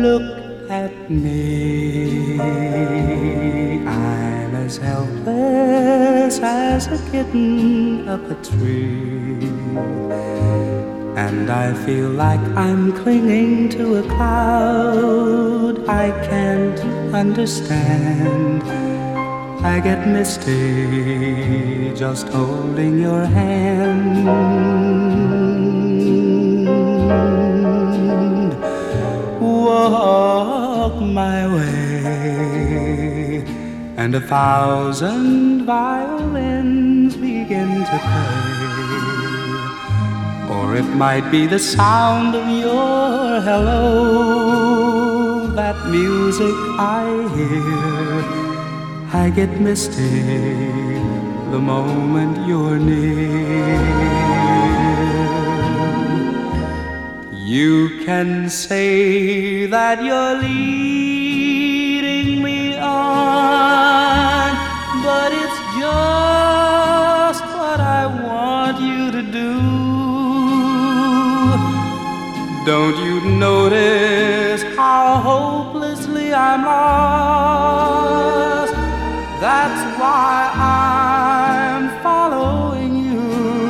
Look at me, I'm as helpless as a kitten up a tree, and I feel like I'm clinging to a cloud I can't understand. I get misty just holding your hand. Walk my way, and 1,000 violins begin to play. Or it might be the sound of your hello, that music I hear. I get misty the moment you're near. You can say that you're leading me on, but it's just what I want you to do. Don't you notice how hopelessly I'm lost? That's why I'm following you.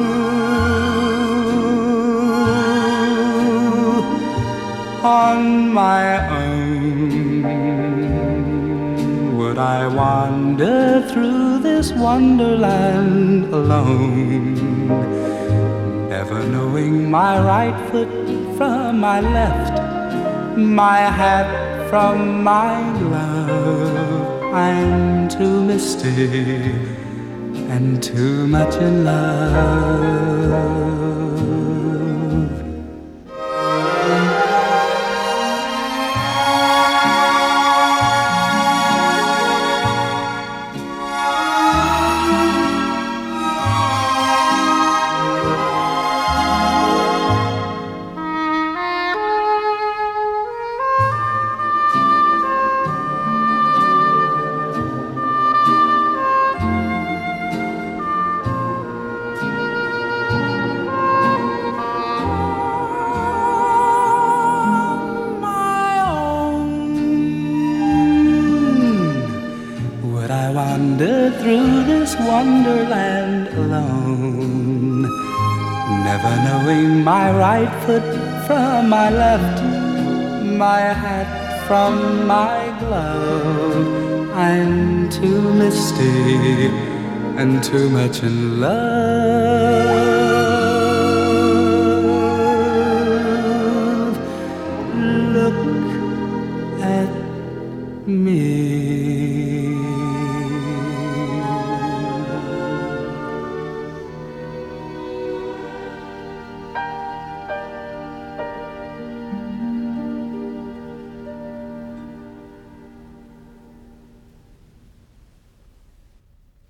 On my own, would I wander through this wonderland alone, never knowing my right foot from my left, my hat from my glove? I'm too misty and too much in love. Wander through this wonderland alone, never knowing my right foot from my left, my hat from my glove. I'm too misty and too much in love. Look at me.